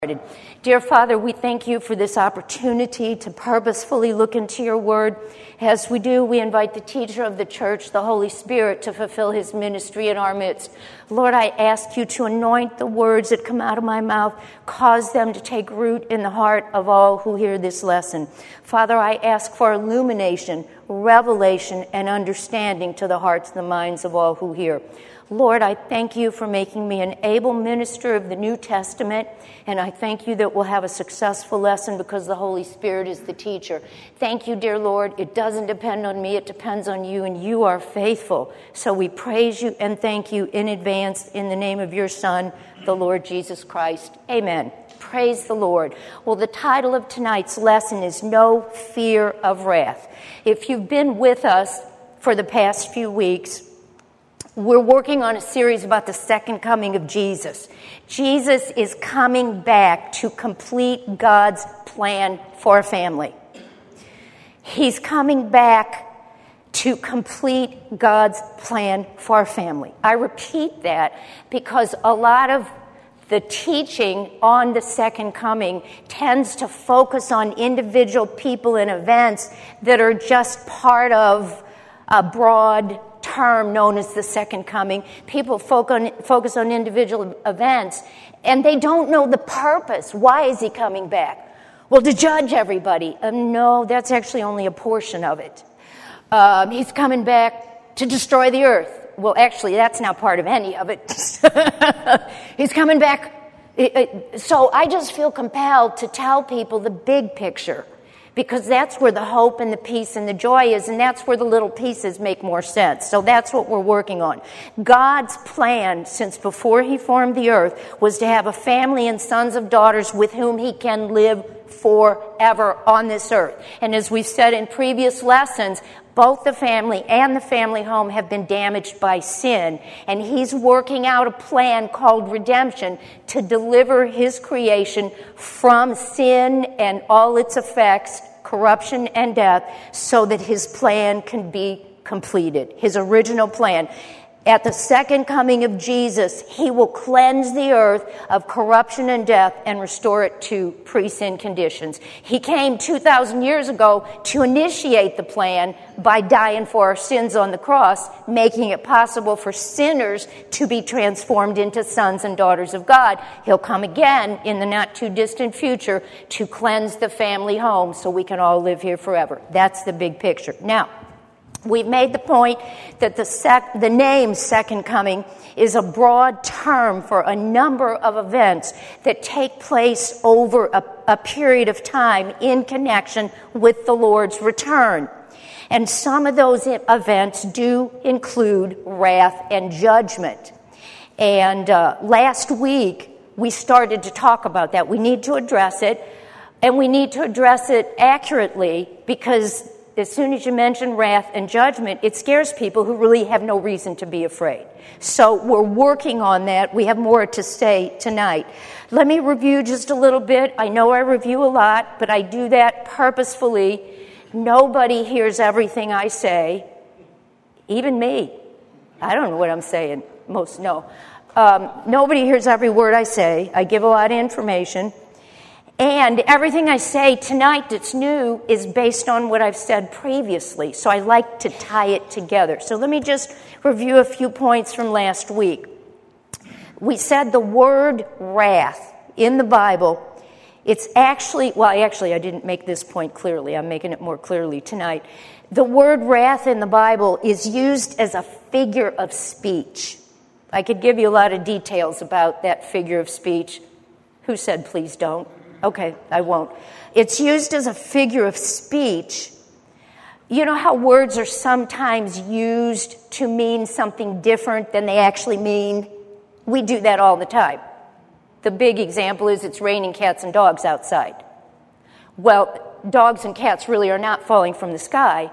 Dear Father, we thank you for this opportunity to purposefully look into your word. As we do, we invite the teacher of the church, the Holy Spirit, to fulfill his ministry in our midst. Lord, I ask you to anoint the words that come out of my mouth, cause them to take root in the heart of all who hear this lesson. Father, I ask for illumination, revelation, and understanding to the hearts and the minds of all who hear. Lord, I thank you for making me an able minister of the New Testament, and I thank you that we'll have a successful lesson because the Holy Spirit is the teacher. Thank you, dear Lord. It doesn't depend on me, it depends on you, and you are faithful. So we praise you and thank you in advance in the name of your Son, the Lord Jesus Christ. Amen. Praise the Lord. Well, the title of tonight's lesson is No Fear of Wrath. If you've been with us for the past few weeks, we're working on a series about the second coming of Jesus. Jesus is coming back to complete God's plan for a family. He's coming back to complete God's plan for a family. I repeat that because a lot of the teaching on the second coming tends to focus on individual people and events that are just part of a broad term known as the second coming. People focus on individual events, and they don't know the purpose. Why is he coming back? Well, to judge everybody. No, that's actually only a portion of it. He's coming back to destroy the earth. Well, actually, that's not part of any of it. He's coming back. So I just feel compelled to tell people the big picture, because that's where the hope and the peace and the joy is, and that's where the little pieces make more sense. So that's what we're working on. God's plan, since before he formed the earth, was to have a family and sons of daughters with whom he can live forever on this earth. And as we've said in previous lessons, both the family and the family home have been damaged by sin, and he's working out a plan called redemption to deliver his creation from sin and all its effects, corruption and death, so that his plan can be completed, his original plan. At the second coming of Jesus, he will cleanse the earth of corruption and death and restore it to pre-sin conditions. He came 2,000 years ago to initiate the plan by dying for our sins on the cross, making it possible for sinners to be transformed into sons and daughters of God. He'll come again in the not-too-distant future to cleanse the family home so we can all live here forever. That's the big picture. Now, we've made the point that the name Second Coming is a broad term for a number of events that take place over a period of time in connection with the Lord's return. And some of those events do include wrath and judgment. And last week, we started to talk about that. We need to address it, and we need to address it accurately, because as soon as you mention wrath and judgment, it scares people who really have no reason to be afraid. So we're working on that. We have more to say tonight. Let me review just a little bit. I know I review a lot, but I do that purposefully. Nobody hears everything I say, even me. I don't know what I'm saying. Most know. Nobody hears every word I say. I give a lot of information. And everything I say tonight that's new is based on what I've said previously. So I like to tie it together. So let me just review a few points from last week. We said the word wrath in the Bible, it's actually, I didn't make this point clearly. I'm making it more clearly tonight. The word wrath in the Bible is used as a figure of speech. I could give you a lot of details about that figure of speech. Who said please don't? Okay, I won't. It's used as a figure of speech. You know how words are sometimes used to mean something different than they actually mean? We do that all the time. The big example is it's raining cats and dogs outside. Well, dogs and cats really are not falling from the sky.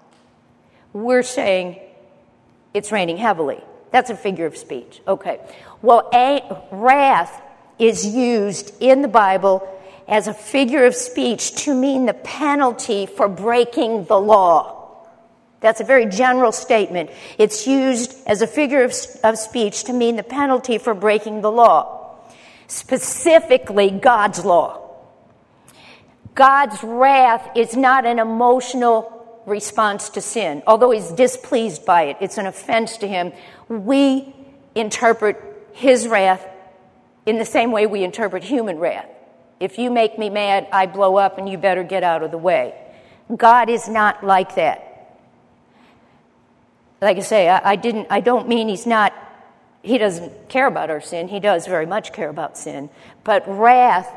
We're saying it's raining heavily. That's a figure of speech. Okay. Well, wrath is used in the Bible as a figure of speech to mean the penalty for breaking the law. That's a very general statement. It's used as a figure of speech to mean the penalty for breaking the law. specifically God's law. God's wrath is not an emotional response to sin. Although he's displeased by it, it's an offense to him. We interpret his wrath in the same way we interpret human wrath. If you make me mad, I blow up and you better get out of the way. God is not like that. Like I say, I don't mean he doesn't care about our sin. He does very much care about sin. But wrath,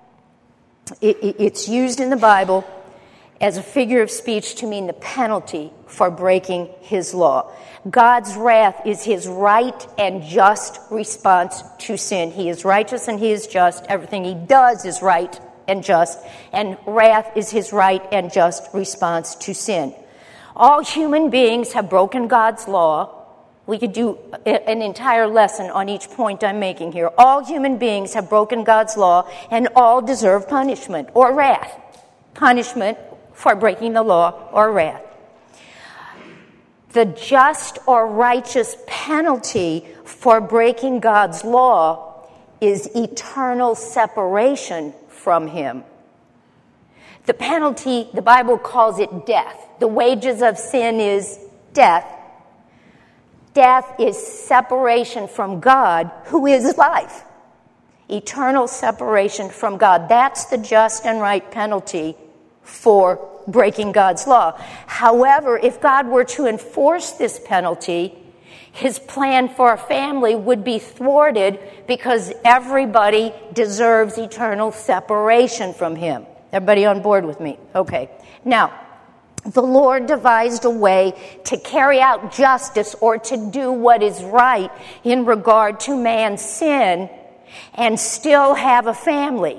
it's used in the Bible as a figure of speech to mean the penalty for breaking his law. God's wrath is his right and just response to sin. He is righteous and he is just. Everything he does is right and just. And wrath is his right and just response to sin. All human beings have broken God's law. We could do an entire lesson on each point I'm making here. All human beings have broken God's law and all deserve punishment or wrath. Punishment for breaking the law or wrath. The just or righteous penalty for breaking God's law is eternal separation from him. The penalty, the Bible calls it death. The wages of sin is death. Death is separation from God, who is life. Eternal separation from God. That's the just and right penalty for breaking God's law. However, if God were to enforce this penalty, his plan for a family would be thwarted because everybody deserves eternal separation from him. Everybody on board with me? Okay. Now, the Lord devised a way to carry out justice or to do what is right in regard to man's sin and still have a family.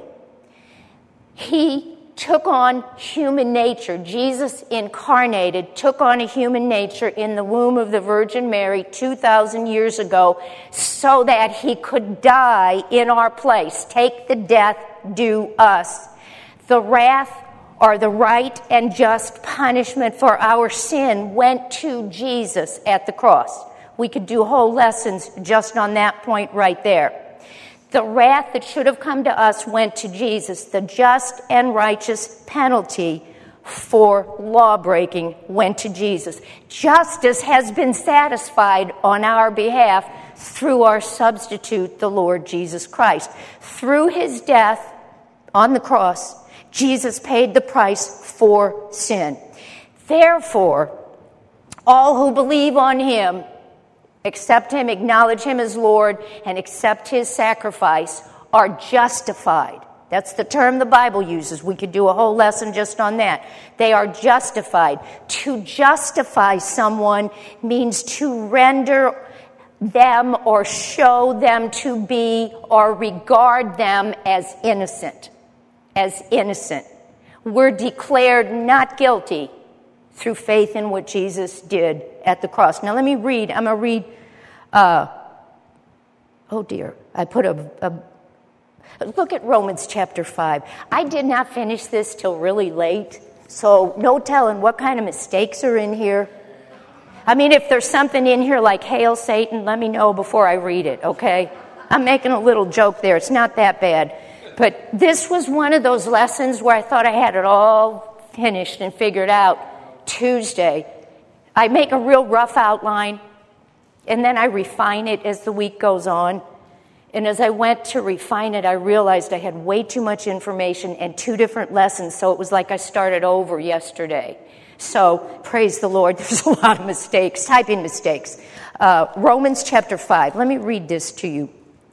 He took on human nature. Jesus incarnated, took on a human nature in the womb of the Virgin Mary 2,000 years ago so that he could die in our place, take the death due us. The wrath or the right and just punishment for our sin went to Jesus at the cross. We could do whole lessons just on that point right there. The wrath that should have come to us went to Jesus. The just and righteous penalty for law-breaking went to Jesus. Justice has been satisfied on our behalf through our substitute, the Lord Jesus Christ. Through his death on the cross, Jesus paid the price for sin. Therefore, all who believe on him, accept him, acknowledge him as Lord, and accept his sacrifice are justified. That's the term the Bible uses. We could do a whole lesson just on that. They are justified. To justify someone means to render them or show them to be or regard them as innocent. As innocent. We're declared not guilty through faith in what Jesus did at the cross. Now let me read. I'm going to read, I put look at Romans chapter 5. I did not finish this till really late, so no telling what kind of mistakes are in here. I mean, if there's something in here like Hail Satan, let me know before I read it, okay? I'm making a little joke there. It's not that bad. But this was one of those lessons where I thought I had it all finished and figured out. Tuesday, I make a real rough outline, and then I refine it as the week goes on. And as I went to refine it, I realized I had way too much information and two different lessons, so it was like I started over yesterday. So, praise the Lord, there's a lot of mistakes, typing mistakes. Romans chapter 5. Let me read this to you.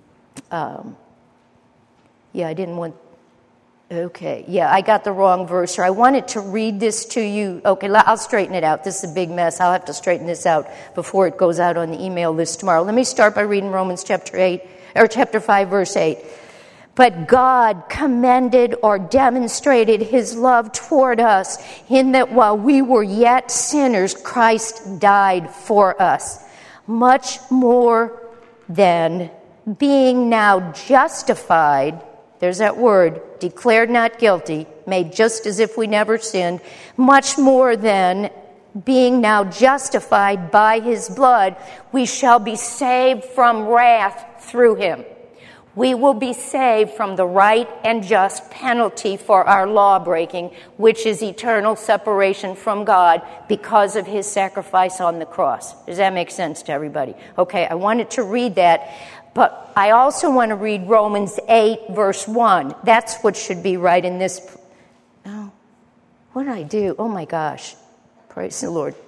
I got the wrong verse, or I wanted to read this to you. Okay, I'll straighten it out. This is a big mess. I'll have to straighten this out before it goes out on the email list tomorrow. Let me start by reading Romans chapter 5, verse 8. But God commended or demonstrated his love toward us in that while we were yet sinners, Christ died for us. Much more than being now justified, there's that word, declared not guilty, made just as if we never sinned, much more than being now justified by his blood, we shall be saved from wrath through him. we will be saved from the right and just penalty for our law breaking, which is eternal separation from God because of his sacrifice on the cross. Does that make sense to everybody? Okay, I wanted to read that, but I also want to read Romans 8, verse 1. That's what should be right in this. Oh, what did I do? Oh my gosh. Praise the Lord.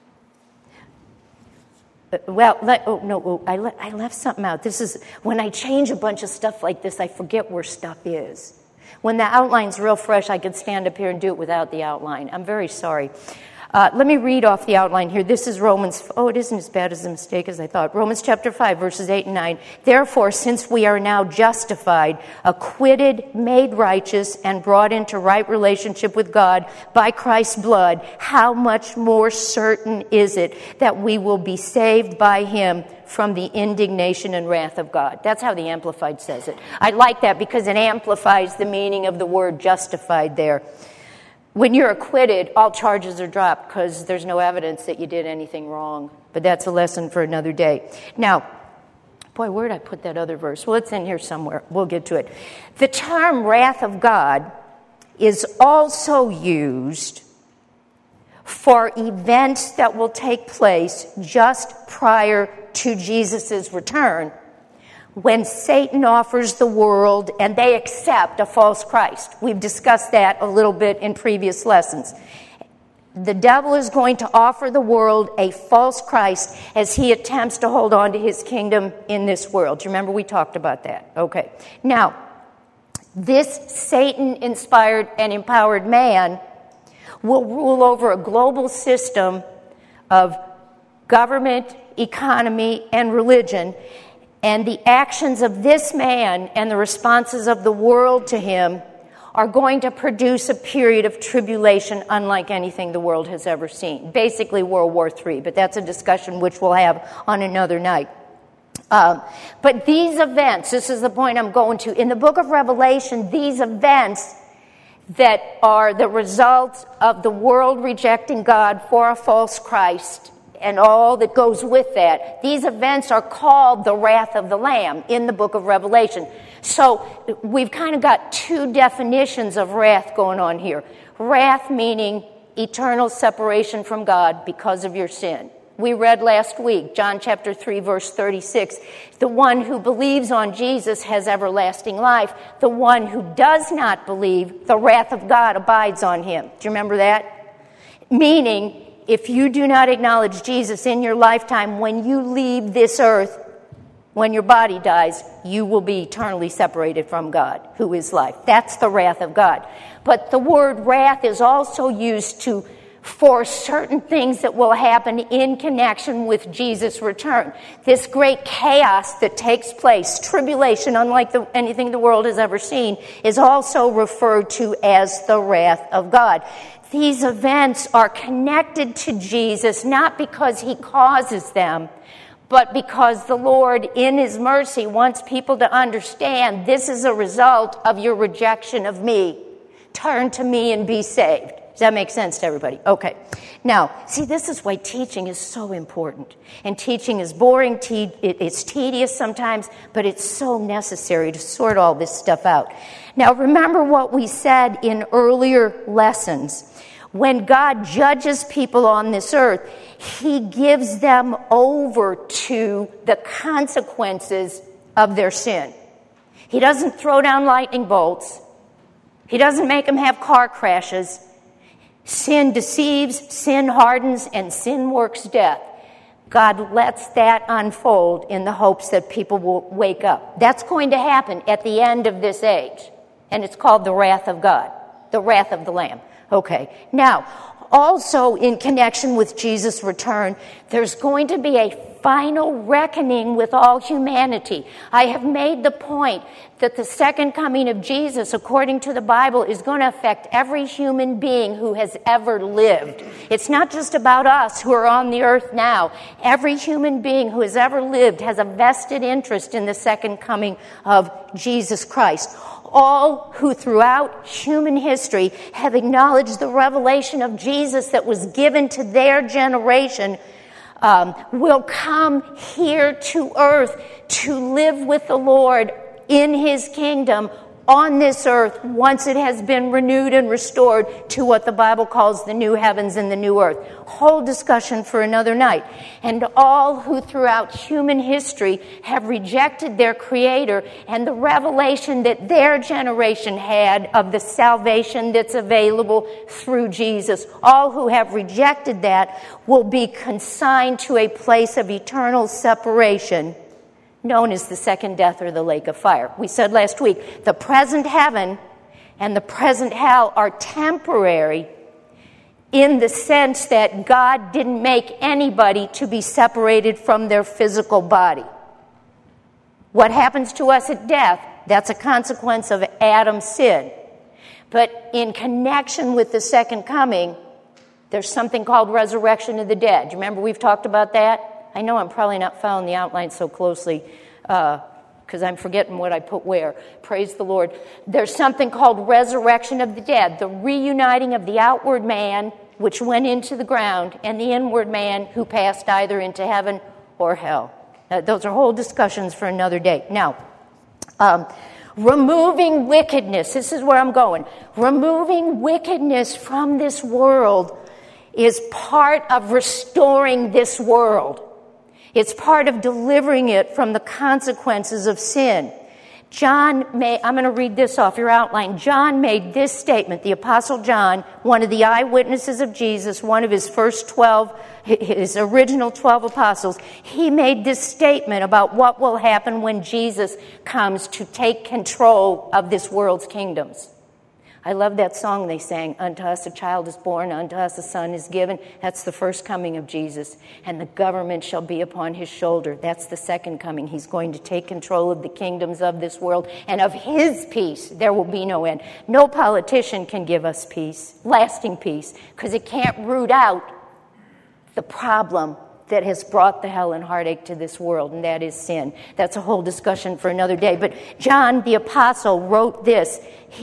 I left something out. This is, when I change a bunch of stuff like this, I forget where stuff is. When the outline's real fresh, I could stand up here and do it without the outline. I'm very sorry. Let me read off the outline here. This is Romans, it isn't as bad as a mistake as I thought. Romans chapter 5, verses 8 and 9. Therefore, since we are now justified, acquitted, made righteous, and brought into right relationship with God by Christ's blood, how much more certain is it that we will be saved by him from the indignation and wrath of God? That's how the Amplified says it. I like that because it amplifies the meaning of the word justified there. When you're acquitted, all charges are dropped because there's no evidence that you did anything wrong. But that's a lesson for another day. Now, boy, where did I put that other verse? Well, it's in here somewhere. We'll get to it. The term wrath of God is also used for events that will take place just prior to Jesus' return, when Satan offers the world and they accept a false Christ. We've discussed that a little bit in previous lessons. The devil is going to offer the world a false Christ as he attempts to hold on to his kingdom in this world. Do you remember we talked about that? Okay. Now, this Satan-inspired and empowered man will rule over a global system of government, economy, and religion. And the actions of this man and the responses of the world to him are going to produce a period of tribulation unlike anything the world has ever seen. Basically World War III, but that's a discussion which we'll have on another night. But these events, this is the point I'm going to, in the book of Revelation, these events that are the result of the world rejecting God for a false Christ and all that goes with that, these events are called the wrath of the Lamb in the book of Revelation. So we've kind of got two definitions of wrath going on here. Wrath meaning eternal separation from God because of your sin. We read last week, John chapter 3, verse 36, the one who believes on Jesus has everlasting life. The one who does not believe, the wrath of God abides on him. Do you remember that? Meaning, if you do not acknowledge Jesus in your lifetime, when you leave this earth, when your body dies, you will be eternally separated from God, who is life. That's the wrath of God. But the word wrath is also used for certain things that will happen in connection with Jesus' return. This great chaos that takes place, tribulation unlike anything the world has ever seen, is also referred to as the wrath of God. These events are connected to Jesus not because he causes them, but because the Lord, in his mercy, wants people to understand this is a result of your rejection of me. Turn to me and be saved. Does that make sense to everybody? Okay. Now, see, this is why teaching is so important. And teaching is boring. It's tedious sometimes, but it's so necessary to sort all this stuff out. Now, remember what we said in earlier lessons. When God judges people on this earth, he gives them over to the consequences of their sin. He doesn't throw down lightning bolts. He doesn't make them have car crashes. Sin deceives, sin hardens, and sin works death. God lets that unfold in the hopes that people will wake up. That's going to happen at the end of this age. And it's called the wrath of God, the wrath of the Lamb. Okay, now, also in connection with Jesus' return, there's going to be a final reckoning with all humanity. I have made the point that the second coming of Jesus, according to the Bible, is going to affect every human being who has ever lived. It's not just about us who are on the earth now. Every human being who has ever lived has a vested interest in the second coming of Jesus Christ. All who throughout human history have acknowledged the revelation of Jesus that was given to their generation will come here to earth to live with the Lord in his kingdom on this earth once it has been renewed and restored to what the Bible calls the new heavens and the new earth. Whole discussion for another night. And all who throughout human history have rejected their Creator and the revelation that their generation had of the salvation that's available through Jesus, all who have rejected that will be consigned to a place of eternal separation known as the second death or the lake of fire. We said last week, the present heaven and the present hell are temporary in the sense that God didn't make anybody to be separated from their physical body. What happens to us at death, that's a consequence of Adam's sin. But in connection with the second coming, there's something called resurrection of the dead. Do you remember we've talked about that? I know I'm probably not following the outline so closely because I'm forgetting what I put where. Praise the Lord. There's something called resurrection of the dead, the reuniting of the outward man, which went into the ground, and the inward man who passed either into heaven or hell. Those are whole discussions for another day. Now, removing wickedness. This is where I'm going. Removing wickedness from this world is part of restoring this world. It's part of delivering it from the consequences of sin. I'm going to read this off your outline. John made this statement. The Apostle John, one of the eyewitnesses of Jesus, one of his his original 12 apostles, he made this statement about what will happen when Jesus comes to take control of this world's kingdoms. I love that song they sang, "Unto us a child is born, unto us a son is given." That's the first coming of Jesus. "And the government shall be upon his shoulder." That's the second coming. He's going to take control of the kingdoms of this world, and of his peace there will be no end. No politician can give us peace, lasting peace, because it can't root out the problem that has brought the hell and heartache to this world, and that is sin. That's a whole discussion for another day. But John the Apostle wrote this.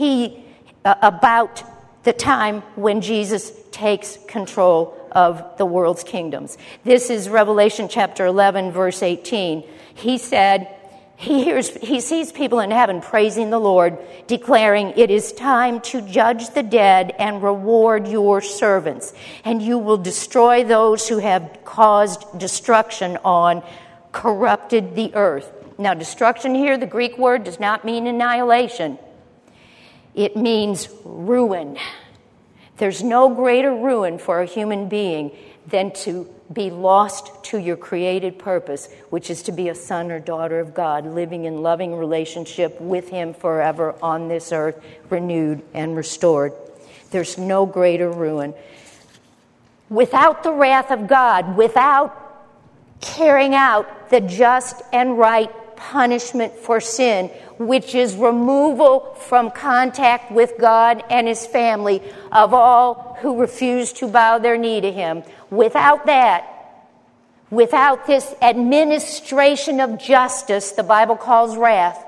About the time when Jesus takes control of the world's kingdoms. This is Revelation chapter 11, verse 18. He said, he sees people in heaven praising the Lord, declaring, "It is time to judge the dead and reward your servants, and you will destroy those who have caused destruction on, corrupted the earth." Now, destruction here, the Greek word, does not mean annihilation. It means ruin. There's no greater ruin for a human being than to be lost to your created purpose, which is to be a son or daughter of God, living in loving relationship with Him forever on this earth, renewed and restored. There's no greater ruin. Without the wrath of God, without carrying out the just and right punishment for sin, which is removal from contact with God and His family of all who refuse to bow their knee to Him. Without that, without this administration of justice, the Bible calls wrath,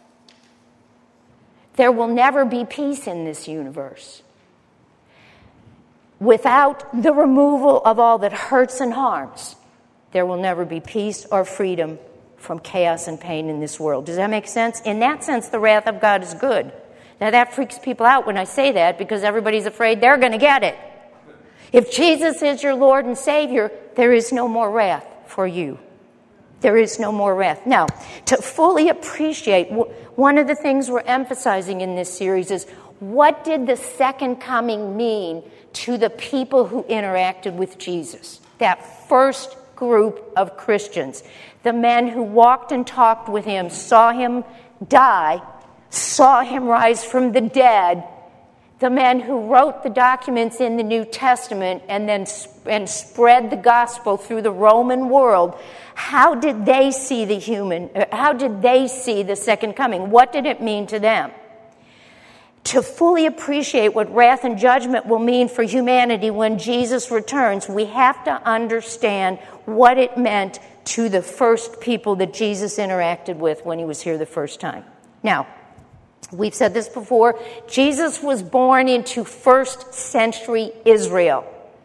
there will never be peace in this universe. Without the removal of all that hurts and harms, there will never be peace or freedom from chaos and pain in this world. Does that make sense? In that sense, the wrath of God is good. Now, that freaks people out when I say that because everybody's afraid they're going to get it. If Jesus is your Lord and Savior, there is no more wrath for you. There is no more wrath. Now, to fully appreciate, one of the things we're emphasizing in this series is, what did the second coming mean to the people who interacted with Jesus? That first group of Christians. The men who walked and talked with Him, saw Him die, saw Him rise from the dead. The men who wrote the documents in the New Testament and spread the gospel through the Roman world. How did they see how did they see the second coming? What did it mean to them? To fully appreciate what wrath and judgment will mean for humanity when Jesus returns, we have to understand what it meant to the first people that Jesus interacted with when He was here the first time. Now, we've said this before, Jesus was born into first century Israel,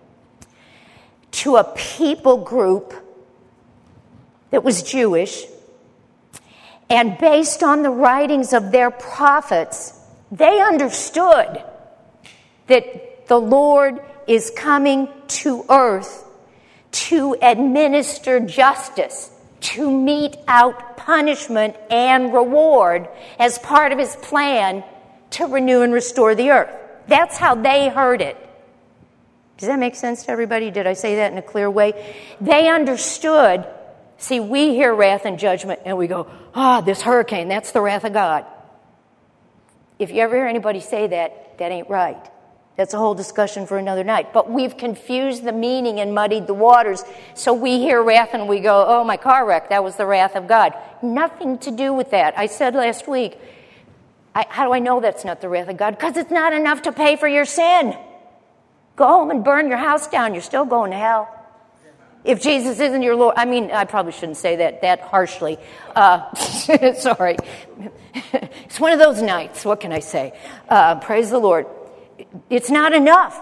to a people group that was Jewish, And based on the writings of their prophets, they understood that the Lord is coming to earth to administer justice, to mete out punishment and reward as part of his plan to renew and restore the earth. That's how they heard it. Does that make sense to everybody? Did I say that in a clear way? They understood. See, we hear wrath and judgment and we go, this hurricane, that's the wrath of God. If you ever hear anybody say that, that ain't right. That's a whole discussion for another night. But we've confused the meaning and muddied the waters. So we hear wrath and we go, oh, my car wreck, that was the wrath of God. Nothing to do with that. I said last week, how do I know that's not the wrath of God? Because it's not enough to pay for your sin. Go home and burn your house down. You're still going to hell. If Jesus isn't your Lord, I probably shouldn't say that harshly. Sorry. It's one of those nights. What can I say? Praise the Lord. It's not enough.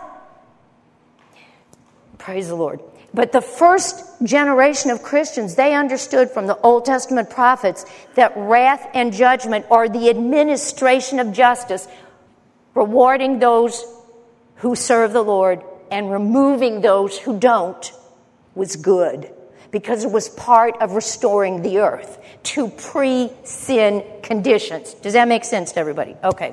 Praise the Lord. But the first generation of Christians, they understood from the Old Testament prophets that wrath and judgment are the administration of justice, rewarding those who serve the Lord and removing those who don't was good, because it was part of restoring the earth to pre-sin conditions. Does that make sense to everybody? Okay.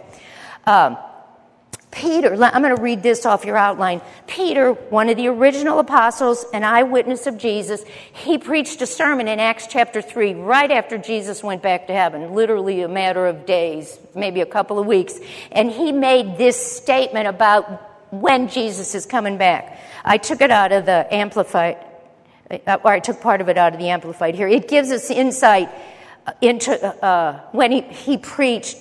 Peter, I'm going to read this off your outline. Peter, one of the original apostles, an eyewitness of Jesus, he preached a sermon in Acts chapter 3 right after Jesus went back to heaven, literally a matter of days, maybe a couple of weeks. And he made this statement about when Jesus is coming back. I took it out of the Amplified, or I took part of it out of the Amplified here. It gives us insight into when he preached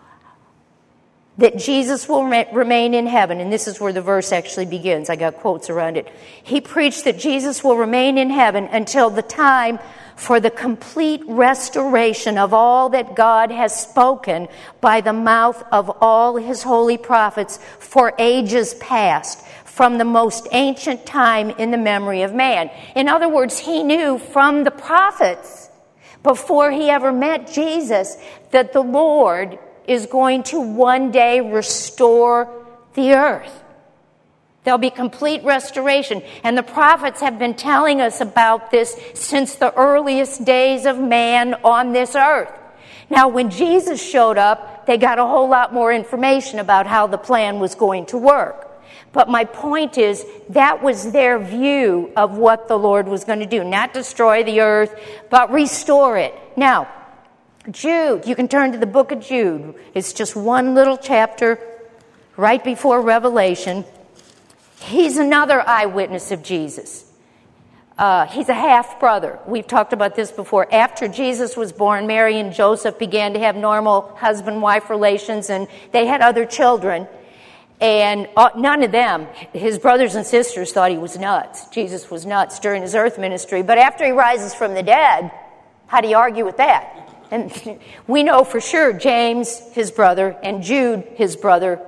that Jesus will remain in heaven, and this is where the verse actually begins. I got quotes around it. He preached that Jesus will remain in heaven until the time for the complete restoration of all that God has spoken by the mouth of all his holy prophets for ages past, from the most ancient time in the memory of man. In other words, he knew from the prophets, before he ever met Jesus, that the Lord is going to one day restore the earth. There'll be complete restoration. And the prophets have been telling us about this since the earliest days of man on this earth. Now, when Jesus showed up, they got a whole lot more information about how the plan was going to work. But my point is, that was their view of what the Lord was going to do. Not destroy the earth, but restore it. Now, Jude, you can turn to the book of Jude. It's just one little chapter right before Revelation. He's another eyewitness of Jesus. He's a half-brother. We've talked about this before. After Jesus was born, Mary and Joseph began to have normal husband-wife relations, and they had other children. And none of them, his brothers and sisters, thought he was nuts. Jesus was nuts during his earth ministry. But after he rises from the dead, how do you argue with that? And we know for sure James, his brother, and Jude, his brother,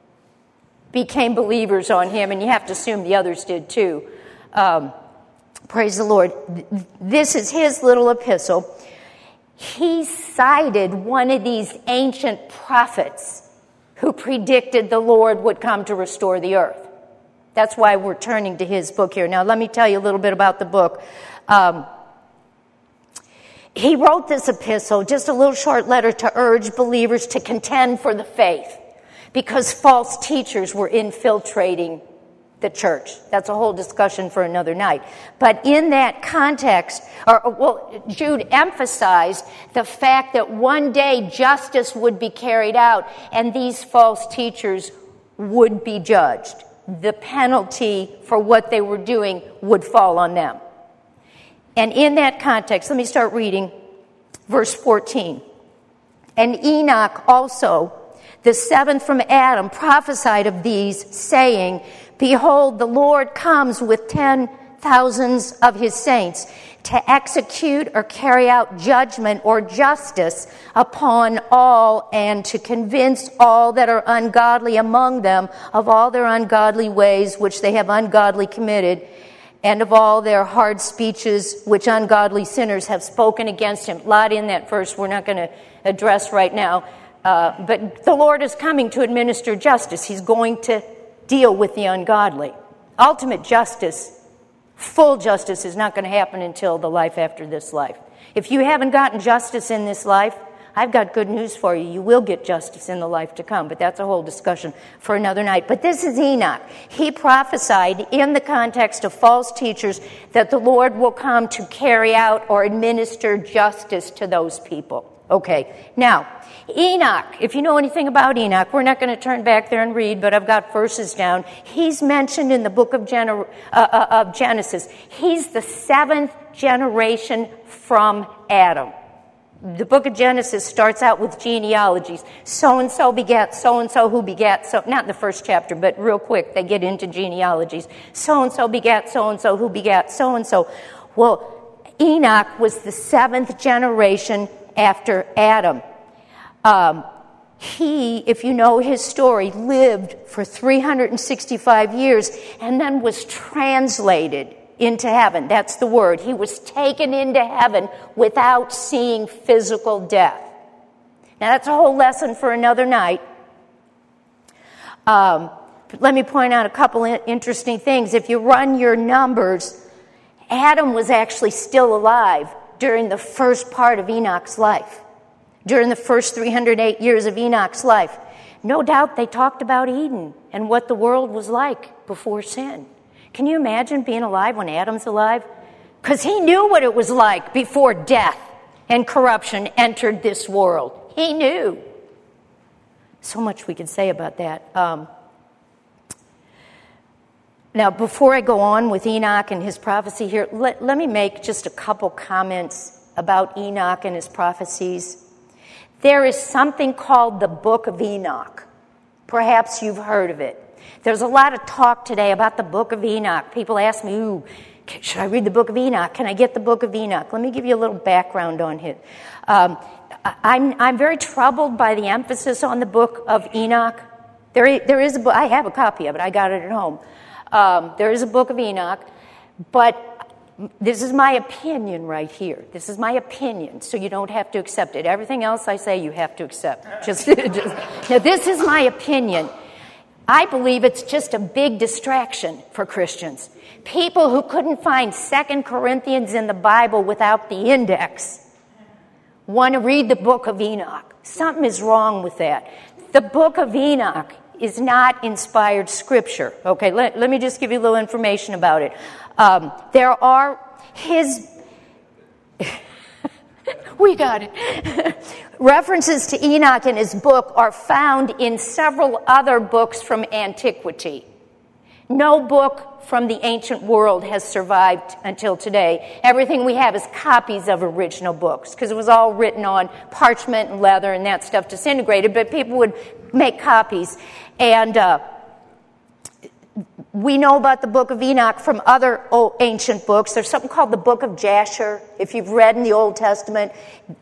became believers on him, and you have to assume the others did too. Praise the Lord. This is his little epistle. He cited one of these ancient prophets who predicted the Lord would come to restore the earth. That's why we're turning to his book here. Now, let me tell you a little bit about the book. He wrote this epistle, just a little short letter, to urge believers to contend for the faith, because false teachers were infiltrating the church. That's a whole discussion for another night. But in that context, Jude emphasized the fact that one day justice would be carried out and these false teachers would be judged. The penalty for what they were doing would fall on them. And in that context, let me start reading verse 14. And Enoch also, the seventh from Adam, prophesied of these, saying, Behold, the Lord comes with 10,000s of his saints to execute or carry out judgment or justice upon all, and to convince all that are ungodly among them of all their ungodly ways which they have ungodly committed, and of all their hard speeches which ungodly sinners have spoken against him. A lot in that verse we're not going to address right now. But the Lord is coming to administer justice. He's going to deal with the ungodly. Ultimate justice, full justice, is not going to happen until the life after this life. If you haven't gotten justice in this life, I've got good news for you. You will get justice in the life to come, but that's a whole discussion for another night. But this is Enoch. He prophesied in the context of false teachers that the Lord will come to carry out or administer justice to those people. Okay, now, Enoch, if you know anything about Enoch, we're not going to turn back there and read, but I've got verses down. He's mentioned in the book of Genesis. He's the 7th generation from Adam. The book of Genesis starts out with genealogies. So-and-so begat so-and-so who begat so... Not in the first chapter, but real quick, they get into genealogies. So-and-so begat so-and-so who begat so-and-so. Well, Enoch was the 7th generation after Adam. He, if you know his story, lived for 365 years and then was translated into heaven. That's the word. He was taken into heaven without seeing physical death. Now, that's a whole lesson for another night. Let me point out a couple interesting things. If you run your numbers, Adam was actually still alive during the first part of Enoch's life, during the first 308 years of Enoch's life. No doubt they talked about Eden and what the world was like before sin. Can you imagine being alive when Adam's alive? Because he knew what it was like before death and corruption entered this world. He knew. So much we could say about that. Now, before I go on with Enoch and his prophecy here, let me make just a couple comments about Enoch and his prophecies. There is something called the Book of Enoch. Perhaps you've heard of it. There's a lot of talk today about the Book of Enoch. People ask me, ooh, should I read the Book of Enoch? Can I get the Book of Enoch? Let me give you a little background on it. I'm very troubled by the emphasis on the Book of Enoch. There is a book. I have a copy of it. I got it at home. There is a Book of Enoch, but this is my opinion right here. This is my opinion, so you don't have to accept it. Everything else I say, you have to accept. Now, this is my opinion. I believe it's just a big distraction for Christians. People who couldn't find 2 Corinthians in the Bible without the index want to read the Book of Enoch. Something is wrong with that. The Book of Enoch is not inspired scripture. Okay, let me just give you a little information about it. There are we got it. References to Enoch and his book are found in several other books from antiquity. No book from the ancient world has survived until today. Everything we have is copies of original books because it was all written on parchment and leather and that stuff disintegrated, but people would make copies. And we know about the Book of Enoch from other ancient books. There's something called the Book of Jasher. If you've read in the Old Testament,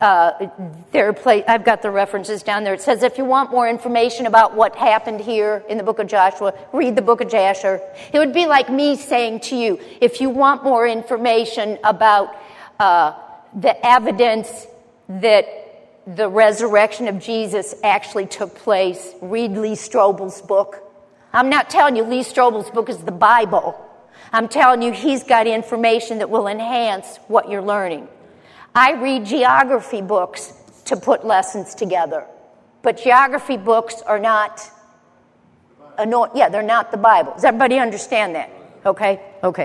I've got the references down there. It says if you want more information about what happened here in the Book of Joshua, read the Book of Jasher. It would be like me saying to you, if you want more information about the evidence that the resurrection of Jesus actually took place, read Lee Strobel's book. I'm not telling you Lee Strobel's book is the Bible. I'm telling you he's got information that will enhance what you're learning. I read geography books to put lessons together. But geography books are not, they're not the Bible. Does everybody understand that? Okay.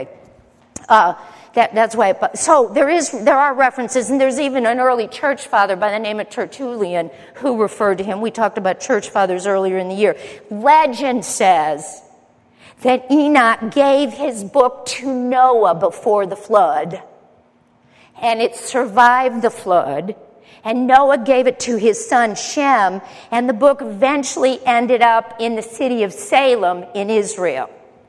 That's why. So there are references, and there's even an early church father by the name of Tertullian who referred to him. We talked about church fathers earlier in the year. Legend says that Enoch gave his book to Noah before the flood, and it survived the flood. And Noah gave it to his son Shem, and the book eventually ended up in the city of Salem in Israel.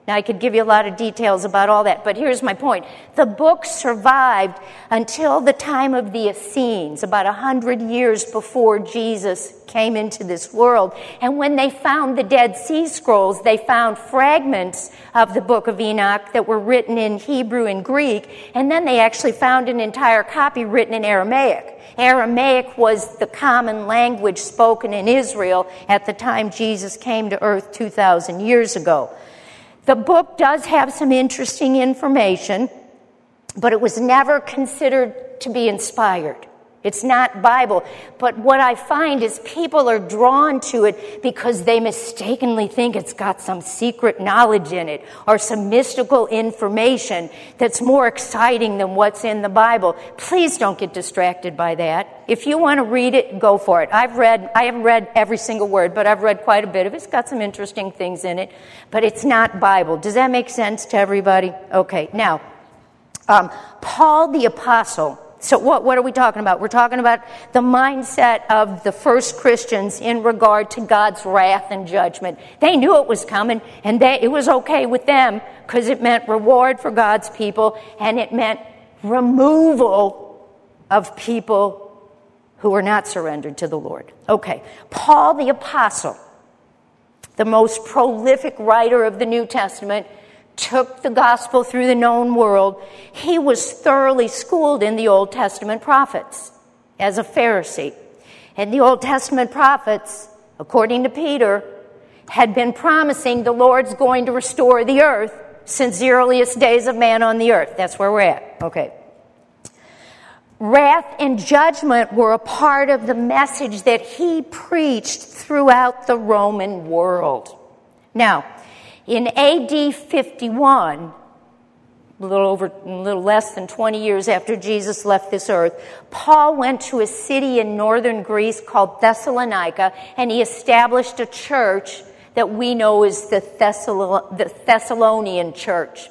Now, I could give you a lot of details about all that, but here's my point. The book survived until the time of the Essenes, about 100 years before Jesus came into this world. And when they found the Dead Sea Scrolls, they found fragments of the book of Enoch that were written in Hebrew and Greek, and then they actually found an entire copy written in Aramaic. Aramaic was the common language spoken in Israel at the time Jesus came to earth 2,000 years ago. The book does have some interesting information, but it was never considered to be inspired. It's not Bible. But what I find is people are drawn to it because they mistakenly think it's got some secret knowledge in it or some mystical information that's more exciting than what's in the Bible. Please don't get distracted by that. If you want to read it, go for it. I haven't read every single word, but I've read quite a bit of it. It's got some interesting things in it, but it's not Bible. Does that make sense to everybody? Okay, now, Paul the Apostle. So what are we talking about? We're talking about the mindset of the first Christians in regard to God's wrath and judgment. They knew it was coming, and it was okay with them because it meant reward for God's people, and it meant removal of people who were not surrendered to the Lord. Okay, Paul the Apostle, the most prolific writer of the New Testament, took the gospel through the known world. He was thoroughly schooled in the Old Testament prophets as a Pharisee. And the Old Testament prophets, according to Peter, had been promising the Lord's going to restore the earth since the earliest days of man on the earth. That's where we're at. Okay. Wrath and judgment were a part of the message that he preached throughout the Roman world. Now, in AD 51, a little less than 20 years after Jesus left this earth, Paul went to a city in northern Greece called Thessalonica, and he established a church that we know as the Thessalonian church.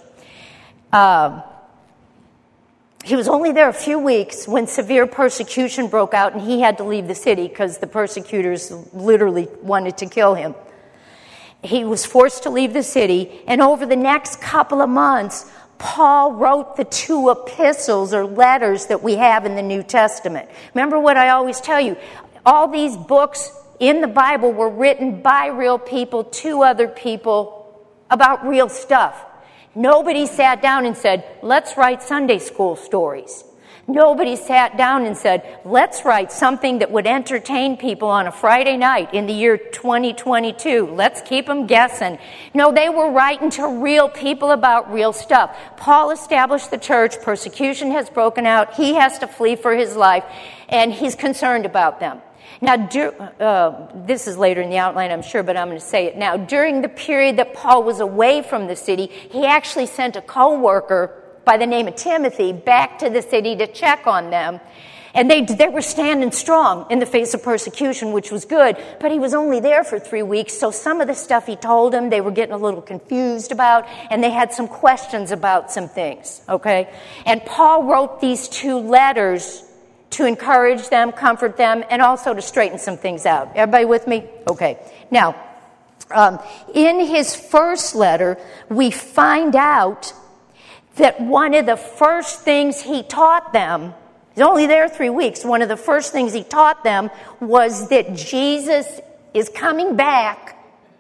He was only there a few weeks when severe persecution broke out, and he had to leave the city because the persecutors literally wanted to kill him. He was forced to leave the city, and over the next couple of months, Paul wrote the 2 epistles or letters that we have in the New Testament. Remember what I always tell you, all these books in the Bible were written by real people to other people about real stuff. Nobody sat down and said, let's write Sunday school stories. Nobody sat down and said, let's write something that would entertain people on a Friday night in the year 2022. Let's keep them guessing. No, they were writing to real people about real stuff. Paul established the church. Persecution has broken out. He has to flee for his life, and he's concerned about them. Now, this is later in the outline, I'm sure, but I'm going to say it now. During the period that Paul was away from the city, he actually sent a co-worker by the name of Timothy back to the city to check on them. And they were standing strong in the face of persecution, which was good. But he was only there for 3 weeks, so some of the stuff he told them, they were getting a little confused about, and they had some questions about some things, okay? And Paul wrote these 2 letters to encourage them, comfort them, and also to straighten some things out. Everybody with me? Okay. Now, in his first letter, we find out that one of the first things he taught them, he's only there 3 weeks, one of the first things he taught them was that Jesus is coming back.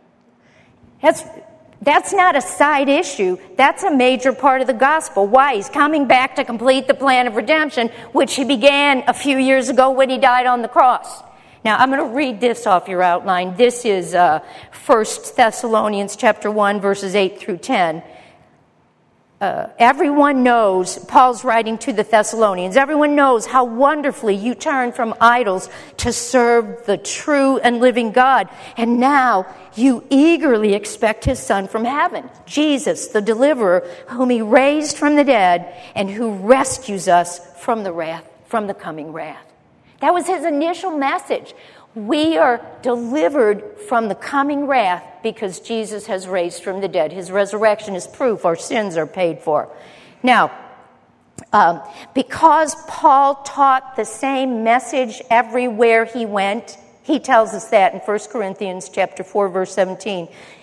That's not a side issue. That's a major part of the gospel. Why? He's coming back to complete the plan of redemption, which he began a few years ago when he died on the cross. Now, I'm going to read this off your outline. This is 1 Thessalonians chapter 1, verses 8 through 10. Everyone knows, Paul's writing to the Thessalonians, everyone knows how wonderfully you turned from idols to serve the true and living God. And now you eagerly expect his Son from heaven, Jesus, the deliverer, whom he raised from the dead and who rescues us from the coming wrath. That was his initial message. We are delivered from the coming wrath because Jesus has raised from the dead. His resurrection is proof our sins are paid for. Now, because Paul taught the same message everywhere he went, he tells us that in 1 Corinthians chapter 4, verse 17.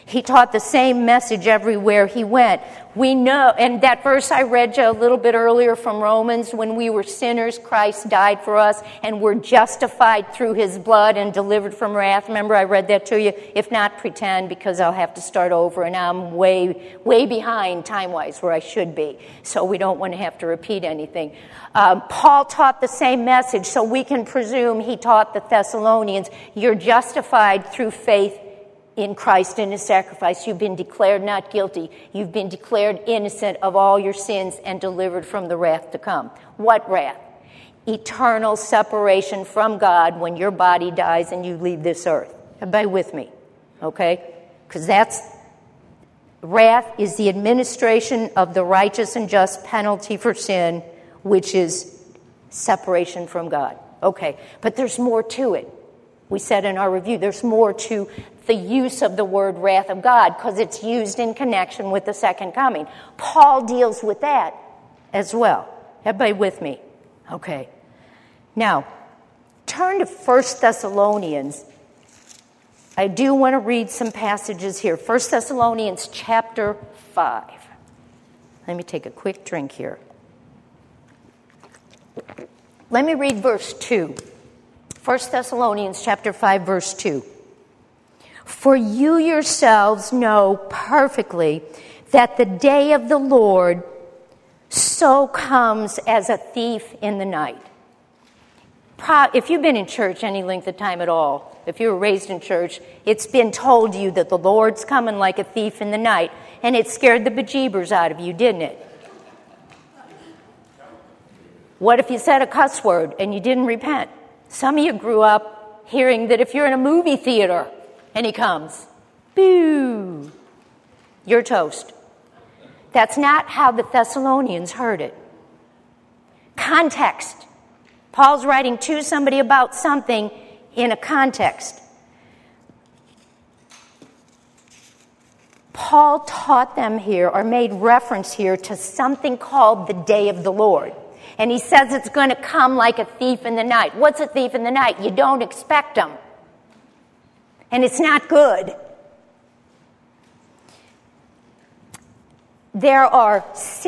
He taught the same message everywhere he went. We know, and that verse I read you a little bit earlier from Romans, when we were sinners, Christ died for us, and we're justified through his blood and delivered from wrath. Remember, I read that to you? If not, pretend, because I'll have to start over, and I'm way behind time-wise where I should be, so we don't want to have to repeat anything. Paul taught the same message, so we can presume he taught the Thessalonians, you're justified through faith in Christ and his sacrifice. You've been declared not guilty. You've been declared innocent of all your sins and delivered from the wrath to come. What wrath? Eternal separation from God when your body dies and you leave this earth. Everybody with me? Okay? Because wrath is the administration of the righteous and just penalty for sin, which is separation from God. Okay, but there's more to it. We said in our review, there's more to the use of the word wrath of God because it's used in connection with the second coming. Paul deals with that as well. Everybody with me? Okay. Now, turn to 1 Thessalonians. I do want to read some passages here. 1 Thessalonians chapter 5. Let me take a quick drink here. Let me read verse 2. 1 Thessalonians chapter 5, verse 2. For you yourselves know perfectly that the day of the Lord so comes as a thief in the night. If you've been in church any length of time at all, if you were raised in church, it's been told you that the Lord's coming like a thief in the night, and it scared the bejeebers out of you, didn't it? What if you said a cuss word and you didn't repent? Some of you grew up hearing that if you're in a movie theater and he comes, boo, you're toast. That's not how the Thessalonians heard it. Context. Paul's writing to somebody about something in a context. Paul taught them here, or made reference here, to something called the day of the Lord. And he says it's going to come like a thief in the night. What's a thief in the night? You don't expect him. And it's not good. There are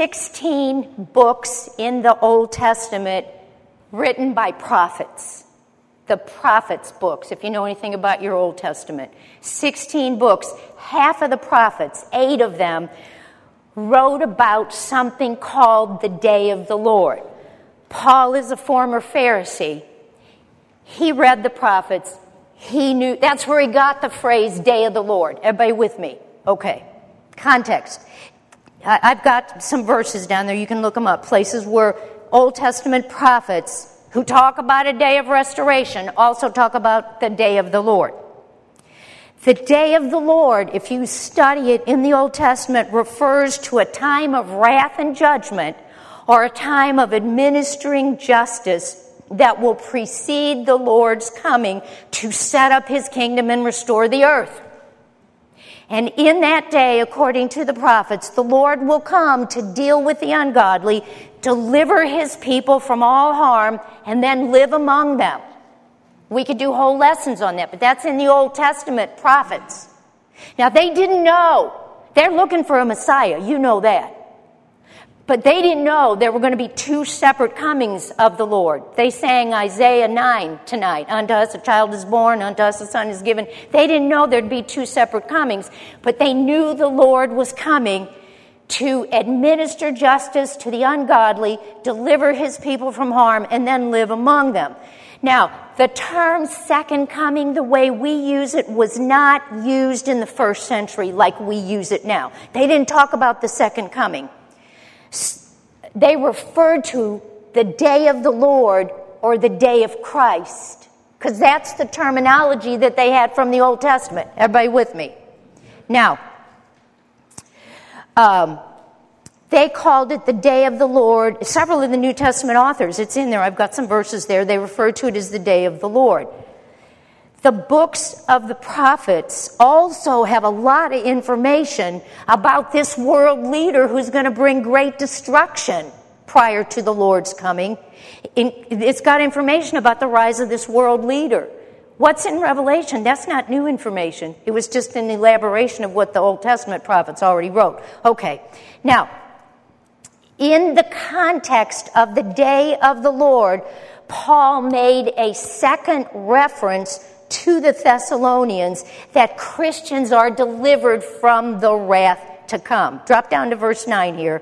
16 books in the Old Testament written by prophets. The prophets' books, if you know anything about your Old Testament. 16 books. Half of the prophets, 8 of them, wrote about something called the day of the Lord. Paul is a former Pharisee. He read the prophets. He knew, that's where he got the phrase day of the Lord. Everybody with me? Okay. Context. I've got some verses down there. You can look them up. Places where Old Testament prophets who talk about a day of restoration also talk about the day of the Lord. The day of the Lord, if you study it in the Old Testament, refers to a time of wrath and judgment or a time of administering justice that will precede the Lord's coming to set up his kingdom and restore the earth. And in that day, according to the prophets, the Lord will come to deal with the ungodly, deliver his people from all harm, and then live among them. We could do whole lessons on that, but that's in the Old Testament prophets. Now, they didn't know. They're looking for a Messiah. You know that. But they didn't know there were going to be 2 separate comings of the Lord. They sang Isaiah 9 tonight. Unto us a child is born, unto us a son is given. They didn't know there'd be 2 separate comings, but they knew the Lord was coming to administer justice to the ungodly, deliver his people from harm, and then live among them. Now, the term second coming, the way we use it, was not used in the first century like we use it now. They didn't talk about the second coming. They referred to the day of the Lord or the day of Christ, because that's the terminology that they had from the Old Testament. Everybody with me? Now, they called it the day of the Lord. Several of the New Testament authors, it's in there, I've got some verses there, they refer to it as the day of the Lord. The books of the prophets also have a lot of information about this world leader who's going to bring great destruction prior to the Lord's coming. It's got information about the rise of this world leader. What's in Revelation? That's not new information. It was just an elaboration of what the Old Testament prophets already wrote. Okay. Now, in the context of the day of the Lord, Paul made a second reference to the Thessalonians that Christians are delivered from the wrath to come. Drop down to verse 9 here.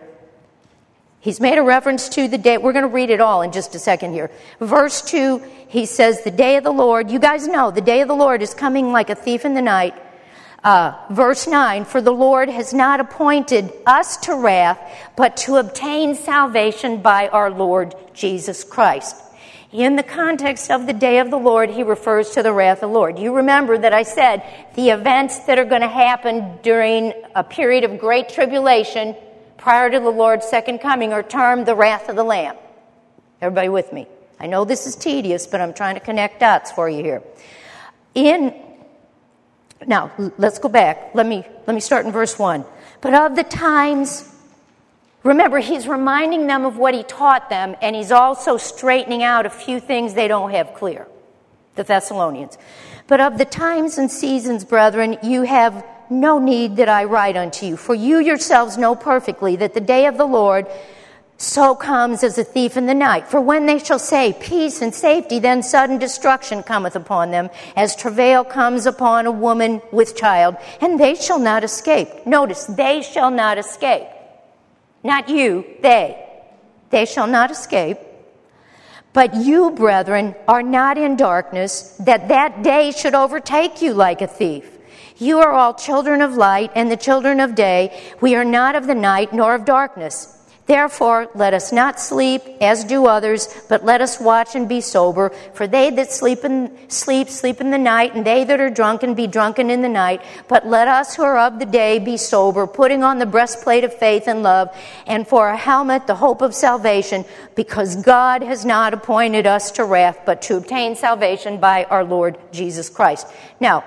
He's made a reference to the day. We're going to read it all in just a second here. Verse 2, he says, the day of the Lord. You guys know the day of the Lord is coming like a thief in the night. Verse 9, for the Lord has not appointed us to wrath, but to obtain salvation by our Lord Jesus Christ. In the context of the day of the Lord, he refers to the wrath of the Lord. You remember that I said the events that are going to happen during a period of great tribulation prior to the Lord's second coming are termed the wrath of the Lamb. Everybody with me? I know this is tedious, but I'm trying to connect dots for you here. Now, let's go back. Let me start in verse 1. But of the times, remember, he's reminding them of what he taught them, and he's also straightening out a few things they don't have clear, the Thessalonians. But of the times and seasons, brethren, you have no need that I write unto you, for you yourselves know perfectly that the day of the Lord so comes as a thief in the night. For when they shall say peace and safety, then sudden destruction cometh upon them, as travail comes upon a woman with child, and they shall not escape. Notice, they shall not escape. Not you, they. They shall not escape. But you, brethren, are not in darkness, that day should overtake you like a thief. You are all children of light and the children of day. We are not of the night nor of darkness. Therefore, let us not sleep as do others, but let us watch and be sober. For they that sleep in the night, and they that are drunken be drunken in the night. But let us who are of the day be sober, putting on the breastplate of faith and love, and for a helmet the hope of salvation, because God has not appointed us to wrath, but to obtain salvation by our Lord Jesus Christ. Now,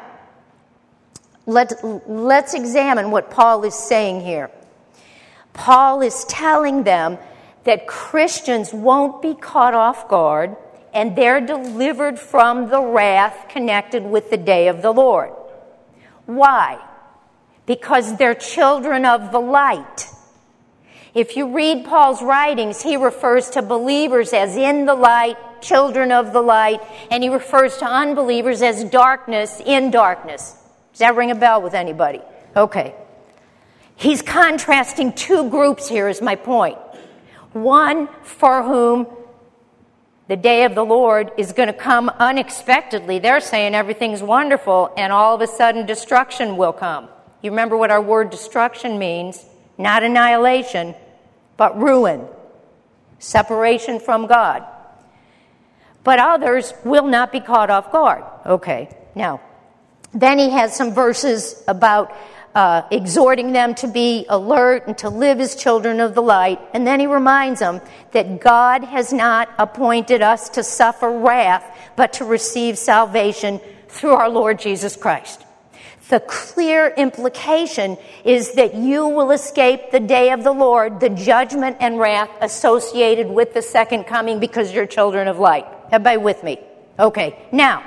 let's examine what Paul is saying here. Paul is telling them that Christians won't be caught off guard, and they're delivered from the wrath connected with the day of the Lord. Why? Because they're children of the light. If you read Paul's writings, he refers to believers as in the light, children of the light, and he refers to unbelievers as darkness in darkness. Does that ring a bell with anybody? Okay. He's contrasting two groups here is my point. One for whom the day of the Lord is going to come unexpectedly. They're saying everything's wonderful, and all of a sudden destruction will come. You remember what our word destruction means? Not annihilation, but ruin. Separation from God. But others will not be caught off guard. Okay, now, then he has some verses about exhorting them to be alert and to live as children of the light. And then he reminds them that God has not appointed us to suffer wrath, but to receive salvation through our Lord Jesus Christ. The clear implication is that you will escape the day of the Lord, the judgment and wrath associated with the second coming, because you're children of light. Everybody with me? Okay, now,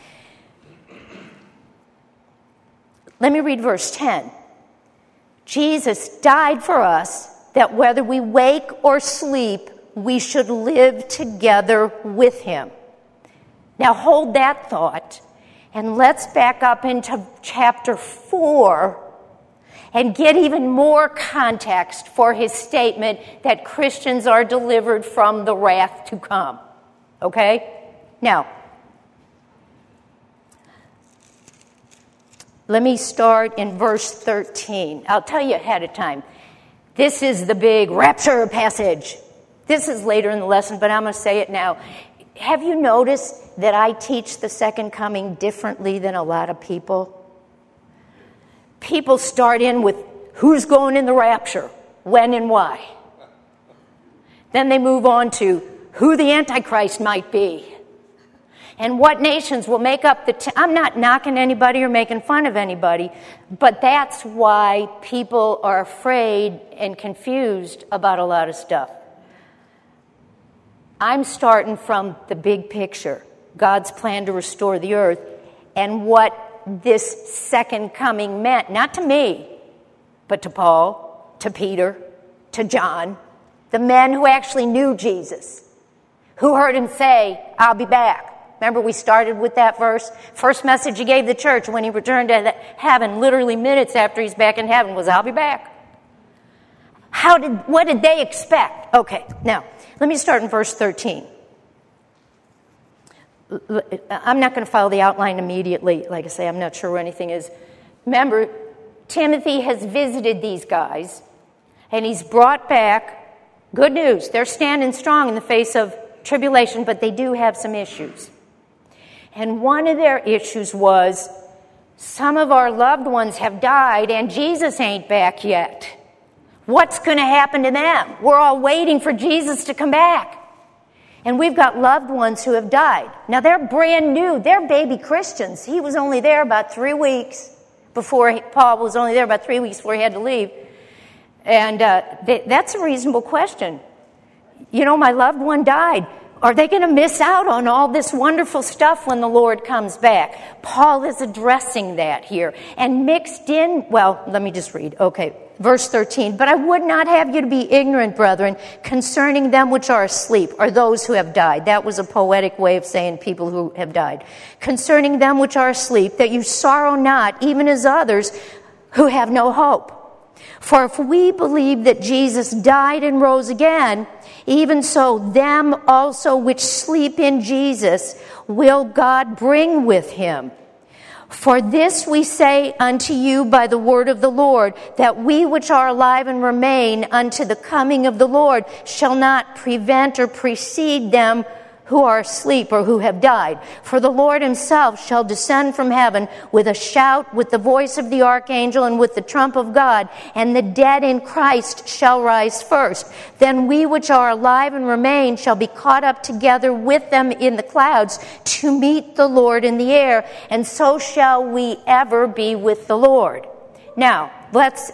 let me read verse 10. Jesus died for us that whether we wake or sleep, we should live together with him. Now hold that thought, and let's back up into chapter 4 and get even more context for his statement that Christians are delivered from the wrath to come. Okay? Now, let me start in verse 13. I'll tell you ahead of time. This is the big rapture passage. This is later in the lesson, but I'm going to say it now. Have you noticed that I teach the second coming differently than a lot of people? People start in with who's going in the rapture, when and why. Then they move on to who the Antichrist might be. And what nations will make up I'm not knocking anybody or making fun of anybody, but that's why people are afraid and confused about a lot of stuff. I'm starting from the big picture, God's plan to restore the earth, and what this second coming meant, not to me, but to Paul, to Peter, to John, the men who actually knew Jesus, who heard him say, I'll be back. Remember, we started with that verse? First message he gave the church when he returned to heaven, literally minutes after he's back in heaven, was, I'll be back. What did they expect? Okay, now, let me start in verse 13. I'm not going to follow the outline immediately. Like I say, I'm not sure where anything is. Remember, Timothy has visited these guys, and he's brought back good news. They're standing strong in the face of tribulation, but they do have some issues. And one of their issues was, some of our loved ones have died, and Jesus ain't back yet. What's going to happen to them? We're all waiting for Jesus to come back. And we've got loved ones who have died. Now, they're brand new. They're baby Christians. He was only there about 3 weeks before, Paul was only there about 3 weeks before he had to leave. And that's a reasonable question. You know, my loved one died. Are they going to miss out on all this wonderful stuff when the Lord comes back? Paul is addressing that here. And mixed in, well, let me just read. Okay, verse 13. But I would not have you to be ignorant, brethren, concerning them which are asleep, or those who have died. That was a poetic way of saying people who have died. Concerning them which are asleep, that you sorrow not, even as others who have no hope. For if we believe that Jesus died and rose again, even so them also which sleep in Jesus will God bring with him. For this we say unto you by the word of the Lord, that we which are alive and remain unto the coming of the Lord shall not prevent or precede them who are asleep or who have died. For the Lord himself shall descend from heaven with a shout, with the voice of the archangel, and with the trump of God, and the dead in Christ shall rise first. Then we which are alive and remain shall be caught up together with them in the clouds to meet the Lord in the air, and so shall we ever be with the Lord. Now, let's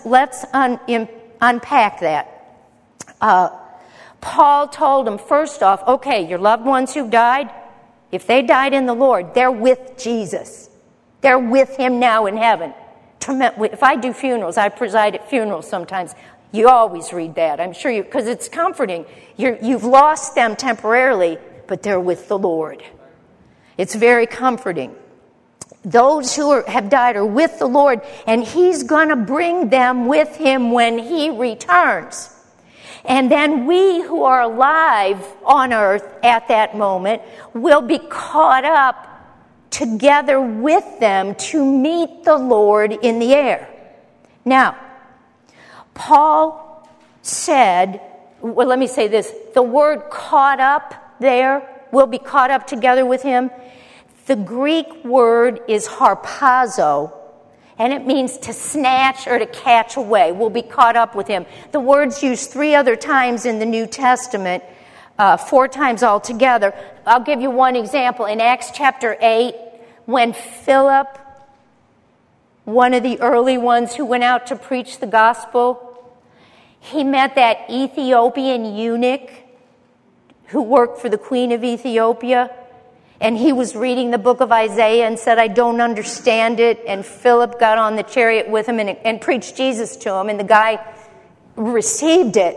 unpack that. Paul told them, first off, okay, your loved ones who died, if they died in the Lord, they're with Jesus. They're with him now in heaven. If I do funerals, I preside at funerals sometimes. You always read that, I'm sure you, because it's comforting. You've lost them temporarily, but they're with the Lord. It's very comforting. Those who have died are with the Lord, and he's going to bring them with him when he returns. And then we who are alive on earth at that moment will be caught up together with them to meet the Lord in the air. Now, Paul said, well, let me say this. The word caught up there, will be caught up together with him. The Greek word is harpazo. And it means to snatch or to catch away. We'll be caught up with him. The word's used 3 other times in the New Testament, 4 times altogether. I'll give you one example. In Acts chapter 8, when Philip, one of the early ones who went out to preach the gospel, he met that Ethiopian eunuch who worked for the queen of Ethiopia. And he was reading the book of Isaiah and said, I don't understand it. And Philip got on the chariot with him and preached Jesus to him. And the guy received it.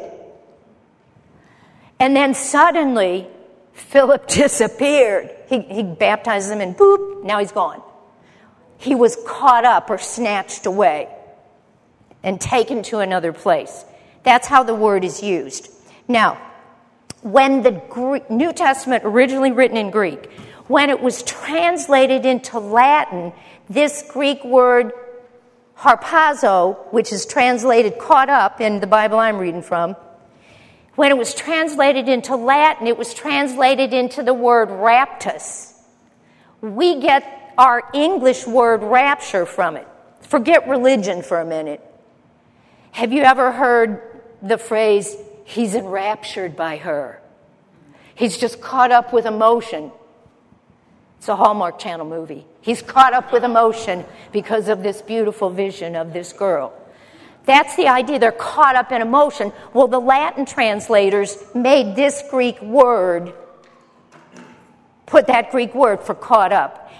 And then suddenly, Philip disappeared. He baptized him and boop, now he's gone. He was caught up or snatched away and taken to another place. That's how the word is used. Now, when the New Testament, originally written in Greek, when it was translated into Latin, this Greek word harpazo, which is translated caught up in the Bible I'm reading from, when it was translated into Latin, it was translated into the word raptus. We get our English word rapture from it. Forget religion for a minute. Have you ever heard the phrase, he's enraptured by her? He's just caught up with emotion. It's a Hallmark Channel movie. He's caught up with emotion because of this beautiful vision of this girl. That's the idea. They're caught up in emotion. Well, the Latin translators made this Greek word, put that Greek word for caught up.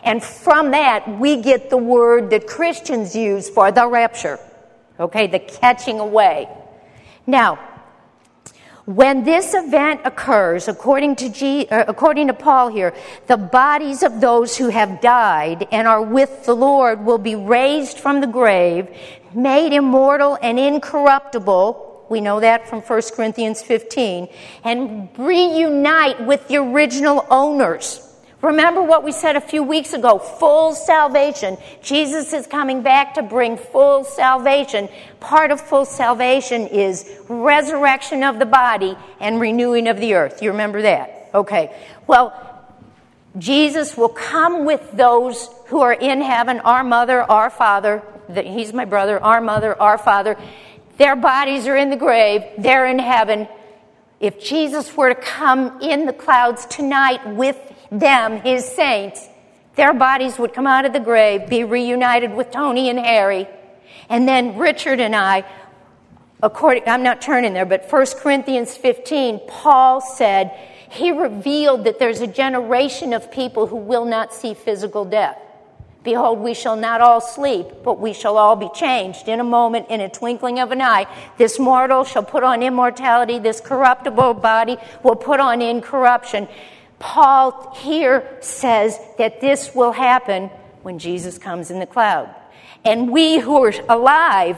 And from that, we get the word that Christians use for the rapture. Okay, the catching away. Now, when this event occurs, according to Paul here, the bodies of those who have died and are with the Lord will be raised from the grave, made immortal and incorruptible. We know that from 1 Corinthians 15. And reunite with the original owners. Remember what we said a few weeks ago, full salvation. Jesus is coming back to bring full salvation. Part of full salvation is resurrection of the body and renewing of the earth. You remember that? Okay. Well, Jesus will come with those who are in heaven, our mother, our father. He's my brother, our mother, our father. Their bodies are in the grave. They're in heaven. If Jesus were to come in the clouds tonight with them, his saints, their bodies would come out of the grave, be reunited with Tony and Harry, and then Richard and I, I'm not turning there, but 1 Corinthians 15, Paul said, he revealed that there's a generation of people who will not see physical death. Behold, we shall not all sleep, but we shall all be changed in a moment, in a twinkling of an eye. This mortal shall put on immortality, this corruptible body will put on incorruption. Paul here says that this will happen when Jesus comes in the cloud. And we who are alive,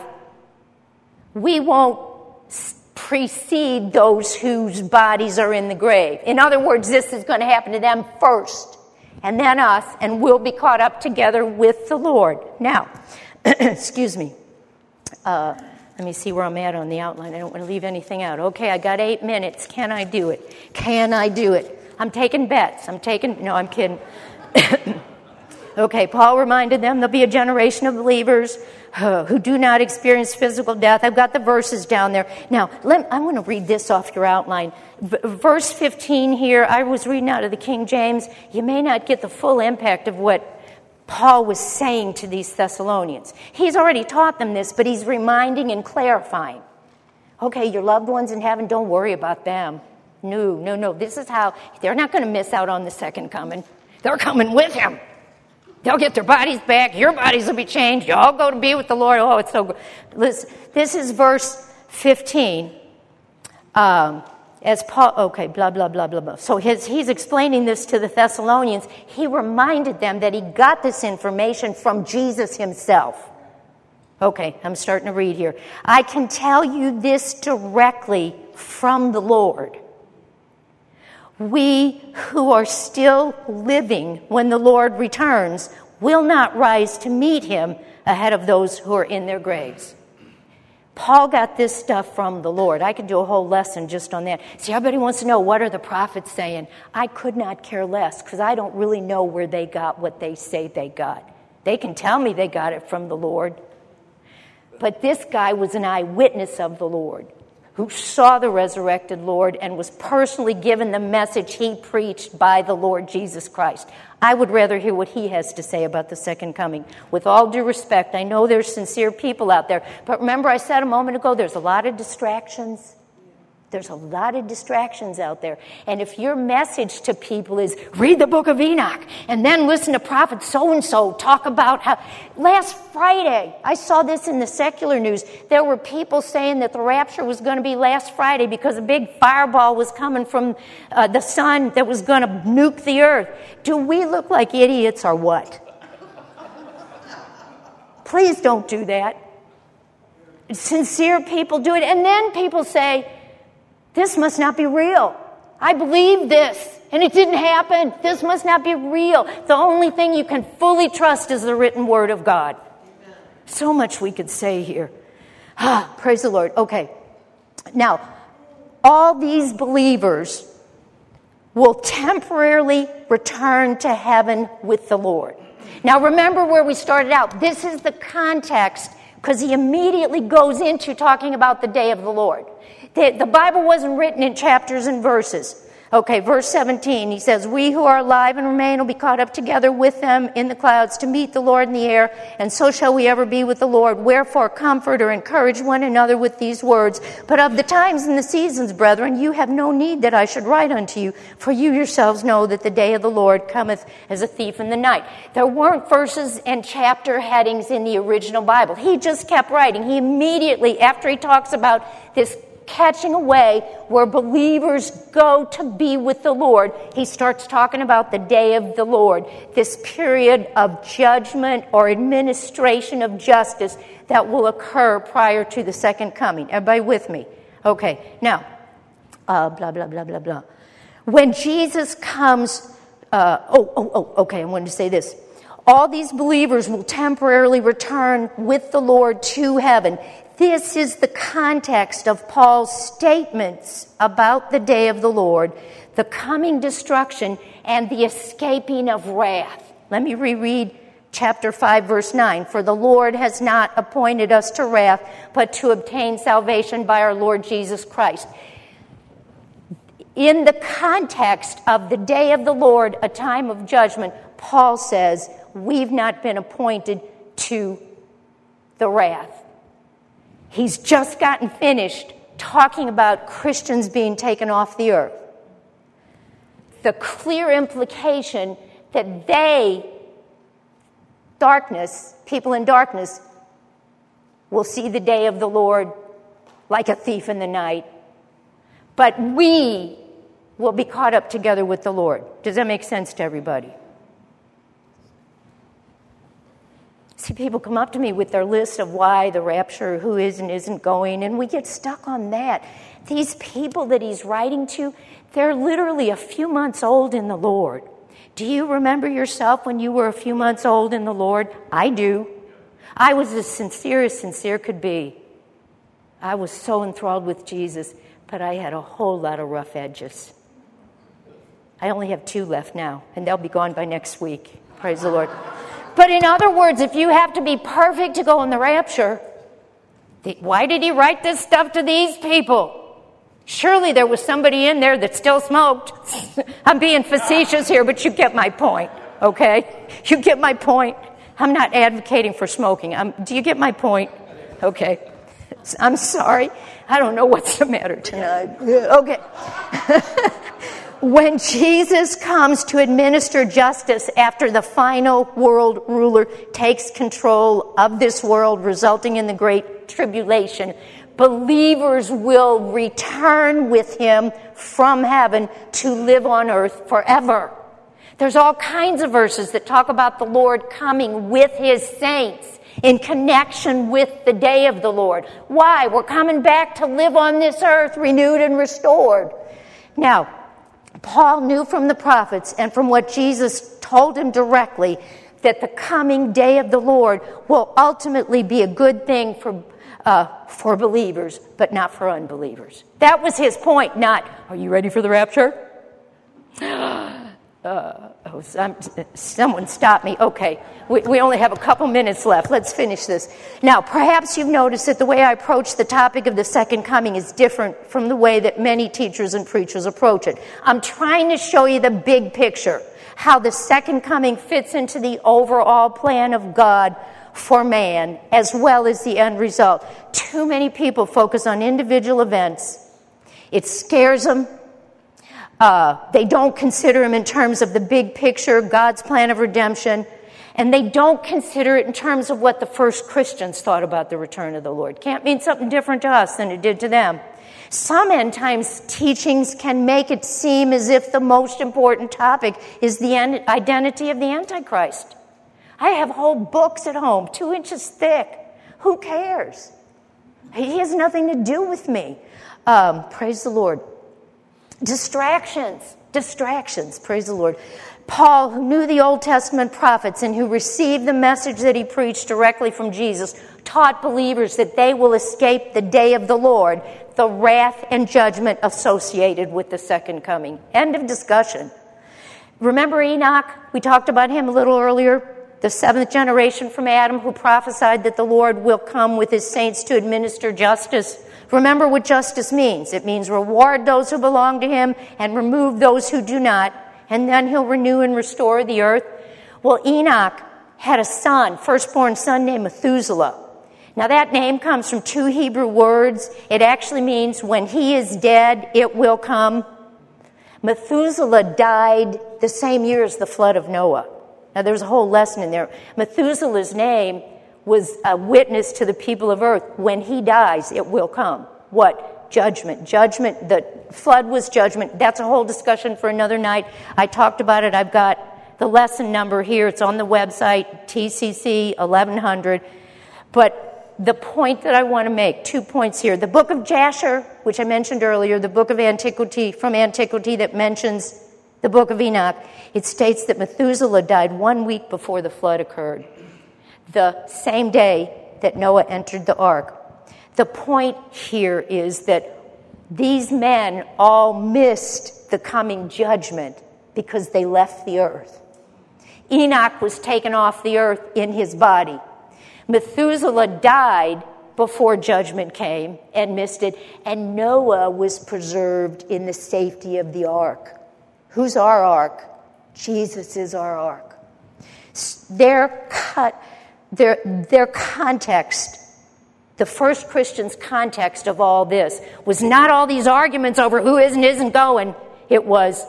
we won't precede those whose bodies are in the grave. In other words, this is going to happen to them first, and then us, and we'll be caught up together with the Lord. Now, excuse me. Let me see where I'm at on the outline. I don't want to leave anything out. Okay, I got 8 minutes. Can I do it? Can I do it? I'm taking bets. No, I'm kidding. Okay, Paul reminded them there'll be a generation of believers who do not experience physical death. I've got the verses down there. Now, I want to read this off your outline. Verse 15 here, I was reading out of the King James. You may not get the full impact of what Paul was saying to these Thessalonians. He's already taught them this, but he's reminding and clarifying. Okay, your loved ones in heaven, don't worry about them. No. This is how they're not going to miss out on the second coming. They're coming with him. They'll get their bodies back. Your bodies will be changed. You all go to be with the Lord. Oh, it's so good. Listen, this is verse 15. As Paul, okay, blah, blah, blah, blah, blah. So he's explaining this to the Thessalonians. He reminded them that he got this information from Jesus himself. Okay, I'm starting to read here. I can tell you this directly from the Lord. We who are still living when the Lord returns will not rise to meet him ahead of those who are in their graves. Paul got this stuff from the Lord. I could do a whole lesson just on that. See, everybody wants to know, what are the prophets saying? I could not care less, because I don't really know where they got what they say they got. They can tell me they got it from the Lord. But this guy was an eyewitness of the Lord, who saw the resurrected Lord and was personally given the message he preached by the Lord Jesus Christ. I would rather hear what he has to say about the second coming. With all due respect, I know there's sincere people out there, but remember I said a moment ago, there's a lot of distractions. There's a lot of distractions out there. And if your message to people is, read the book of Enoch, and then listen to prophet so-and-so talk about how... Last Friday, I saw this in the secular news. There were people saying that the rapture was going to be last Friday because a big fireball was coming from the sun that was going to nuke the earth. Do we look like idiots or what? Please don't do that. Sincere people do it. And then people say, this must not be real. I believe this, and it didn't happen. This must not be real. The only thing you can fully trust is the written word of God. Amen. So much we could say here. Praise the Lord. Okay. Now, all these believers will temporarily return to heaven with the Lord. Now, remember where we started out. This is the context, because he immediately goes into talking about the day of the Lord. The Bible wasn't written in chapters and verses. Okay, verse 17, he says, we who are alive and remain will be caught up together with them in the clouds to meet the Lord in the air, and so shall we ever be with the Lord. Wherefore comfort or encourage one another with these words. But of the times and the seasons, brethren, you have no need that I should write unto you, for you yourselves know that the day of the Lord cometh as a thief in the night. There weren't verses and chapter headings in the original Bible. He just kept writing. He immediately, after he talks about this catching away where believers go to be with the Lord, he starts talking about the day of the Lord, this period of judgment or administration of justice that will occur prior to the second coming. Everybody with me? Okay, now, blah, blah, blah, blah, blah. When Jesus comes, okay, I wanted to say this. All these believers will temporarily return with the Lord to heaven. This is the context of Paul's statements about the day of the Lord, the coming destruction, and the escaping of wrath. Let me reread chapter 5, verse 9. For the Lord has not appointed us to wrath, but to obtain salvation by our Lord Jesus Christ. In the context of the day of the Lord, a time of judgment, Paul says, we've not been appointed to the wrath. He's just gotten finished talking about Christians being taken off the earth. The clear implication that people in darkness, will see the day of the Lord like a thief in the night. But we will be caught up together with the Lord. Does that make sense to everybody? See, people come up to me with their list of why the rapture, who is and isn't going, and we get stuck on that. These people that he's writing to, they're literally a few months old in the Lord. Do you remember yourself when you were a few months old in the Lord? I do. I was as sincere could be. I was so enthralled with Jesus, but I had a whole lot of rough edges. I only have 2 left now, and they'll be gone by next week. Praise the Lord. But in other words, if you have to be perfect to go in the rapture, why did he write this stuff to these people? Surely there was somebody in there that still smoked. I'm being facetious here, but you get my point, okay? You get my point. I'm not advocating for smoking. Do you get my point? Okay. I'm sorry. I don't know what's the matter tonight. Okay. When Jesus comes to administer justice after the final world ruler takes control of this world, resulting in the Great Tribulation, believers will return with him from heaven to live on earth forever. There's all kinds of verses that talk about the Lord coming with his saints in connection with the day of the Lord. Why? We're coming back to live on this earth renewed and restored. Now, Paul knew from the prophets and from what Jesus told him directly that the coming day of the Lord will ultimately be a good thing for believers, but not for unbelievers. That was his point, not, are you ready for the rapture? Someone stop me. Okay, we only have a couple minutes left. Let's finish this. Now, perhaps you've noticed that the way I approach the topic of the second coming is different from the way that many teachers and preachers approach it. I'm trying to show you the big picture, how the second coming fits into the overall plan of God for man, as well as the end result. Too many people focus on individual events. It scares them. They don't consider him in terms of the big picture, God's plan of redemption, and they don't consider it in terms of what the first Christians thought about the return of the Lord. Can't mean something different to us than it did to them. Some end times teachings can make it seem as if the most important topic is the identity of the Antichrist. I have whole books at home, 2 inches thick. Who cares? He has nothing to do with me. Praise the Lord. Distractions, praise the Lord. Paul, who knew the Old Testament prophets and who received the message that he preached directly from Jesus, taught believers that they will escape the day of the Lord, the wrath and judgment associated with the second coming. End of discussion. Remember Enoch? We talked about him a little earlier. the seventh generation from Adam, who prophesied that the Lord will come with his saints to administer justice. Remember what justice means. It means reward those who belong to him and remove those who do not, and then he'll renew and restore the earth. Well, Enoch had a son, firstborn son named Methuselah. Now that name comes from two Hebrew words. It actually means when he is dead, it will come. Methuselah died the same year as the flood of Noah. Now there's a whole lesson in there. Methuselah's name was a witness to the people of earth. When he dies, it will come. What? Judgment. Judgment. The flood was judgment. That's a whole discussion for another night. I talked about it. I've got the lesson number here. It's on the website, TCC 1100. But the point that I want to make, 2 points here. The book of Jasher, which I mentioned earlier, the book of antiquity, from antiquity that mentions the book of Enoch, it states that Methuselah died 1 week before the flood occurred, the same day that Noah entered the ark. The point here is that these men all missed the coming judgment because they left the earth. Enoch was taken off the earth in his body. Methuselah died before judgment came and missed it, and Noah was preserved in the safety of the ark. Who's our ark? Jesus is our ark. Their context, the first Christians' context of all this, was not all these arguments over who is and isn't going. It was,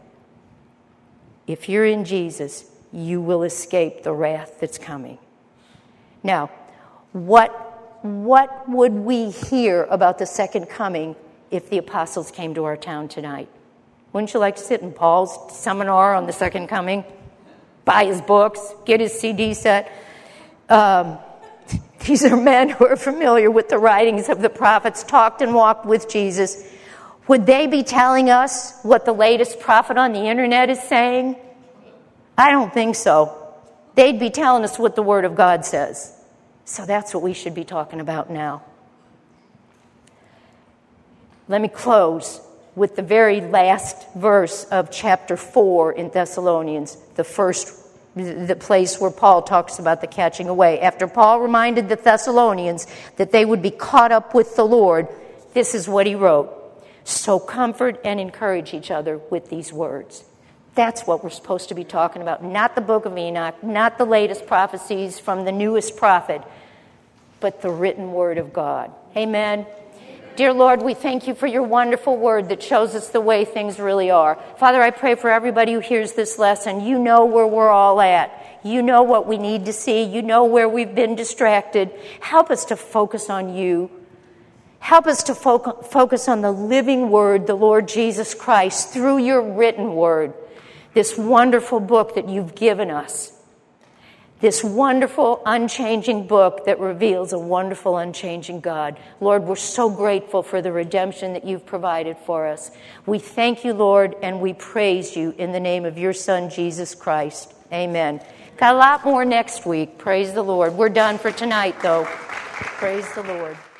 if you're in Jesus, you will escape the wrath that's coming. Now, what would we hear about the second coming if the apostles came to our town tonight? Wouldn't you like to sit in Paul's seminar on the second coming? Buy his books, get his CD set. These are men who are familiar with the writings of the prophets, talked and walked with Jesus. Would they be telling us what the latest prophet on the internet is saying? I don't think so. They'd be telling us what the Word of God says. So that's what we should be talking about now. Let me close with the very last verse of chapter 4 in Thessalonians, the place where Paul talks about the catching away. After Paul reminded the Thessalonians that they would be caught up with the Lord, this is what he wrote. So comfort and encourage each other with these words. That's what we're supposed to be talking about. Not the book of Enoch, not the latest prophecies from the newest prophet, but the written word of God. Amen. Dear Lord, we thank you for your wonderful word that shows us the way things really are. Father, I pray for everybody who hears this lesson. You know where we're all at. You know what we need to see. You know where we've been distracted. Help us to focus on you. Help us to focus on the living word, the Lord Jesus Christ, through your written word. This wonderful book that you've given us. This wonderful, unchanging book that reveals a wonderful, unchanging God. Lord, we're so grateful for the redemption that you've provided for us. We thank you, Lord, and we praise you in the name of your Son, Jesus Christ. Amen. Got a lot more next week. Praise the Lord. We're done for tonight, though. Praise the Lord.